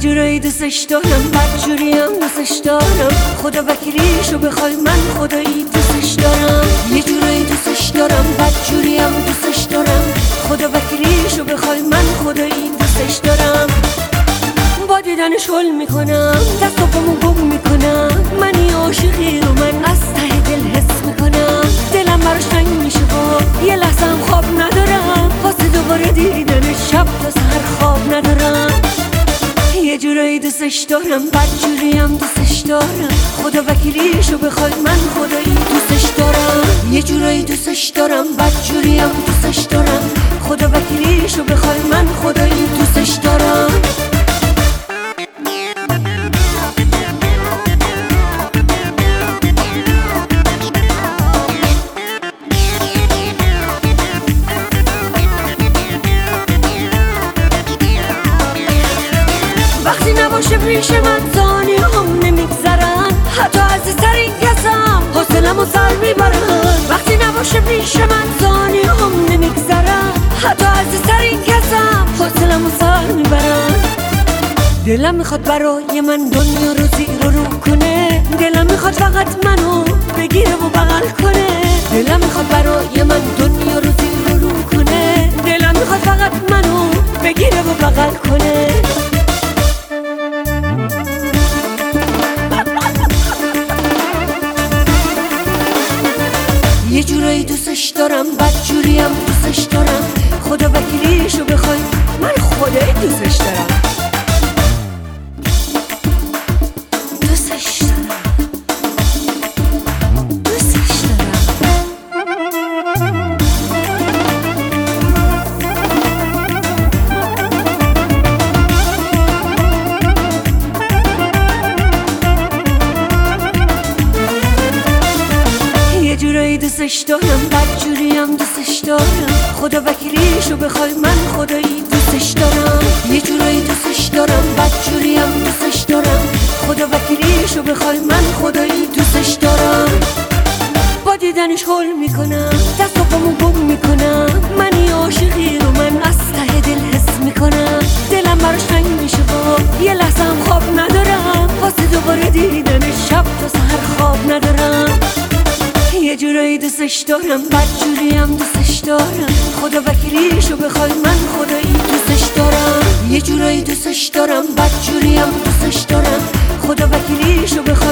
جورایی دوستش دارم، بدجوریم دوستش دارم. خدا وکیلیشو بخوای من خدایی دوستش دارم. یه جورایی دوستش دارم، بدجوریم دوستش دارم. خدا وکیلیشو بخوای من خدایی دوستش دارم. با دیدنش حل میکنم، دست و پامو گم میکنم. منی عاشقی رو من از ته دل حس میکنم. دلم براش تنگ میشه و یه لحظه هم خواب ندارم. واسه دوباره دیدنش شب تا سحر خواب ندارم. یه جورایی دوستش دارم، بدجوریم دوستش دارم. خدا وکیلیشو بخوای من خدایی دوستش دارم. یه جورایی دوستش دارم، بدجوریم دوستش دارم. خدا وکیلیشو بخوای من خدایی دوستش دارم. وقتی نباشه پیش من ثانیه هم نمیگذرن. حتی عزیزترین کسم حوصله‌مو سر میبرن. وقتی نباشه پیش من ثانیه هم نمیگذرن. حتی عزیزترین کسم حوصله‌مو سر میبرن. دلم میخواد برای من دنیا رو زیر و رو کنه. دلم میخواد فقط منو بگیره و بغل کنه. دلم میخواد برای من دنیا رو زیر و رو کنه. دلم میخواد فقط منو بگیره و بغل کنه. یه جورایی دوستش دارم، بدجوریم دوستش دارم. خدا وکیلیشو بخوای من خدایی دوستش دارم. دوستش دارم، دوستش دارم. یه جورایی دوستش دارم، بدجوریم دوستش دارم. خدا وکیلیشو بخوای من خدایی دوستش دارم. یه جورایی دوستش دارم، بدجوریم دوستش دارم. خدا وکیلیشو بخوای من خدایی دوستش دارم. با دیدنش حل میکنم، دست و پامو گم میکنم. منی عاشقی رو من از ته دل حس میکنم. دلم براش تنگ میشه و یه لحظه هم خواب ندارم. واسه دوباره دیدنش شب تا سحر خواب ندارم. یه جورایی دوستش دارم، بدجوریم دوستش دارم. خدا وکیلیشو بخوای من خدایی دوستش دارم. یه جورایی دوستش دارم، بدجوریم دوستش دارم. خدا وکیلیشو بخوای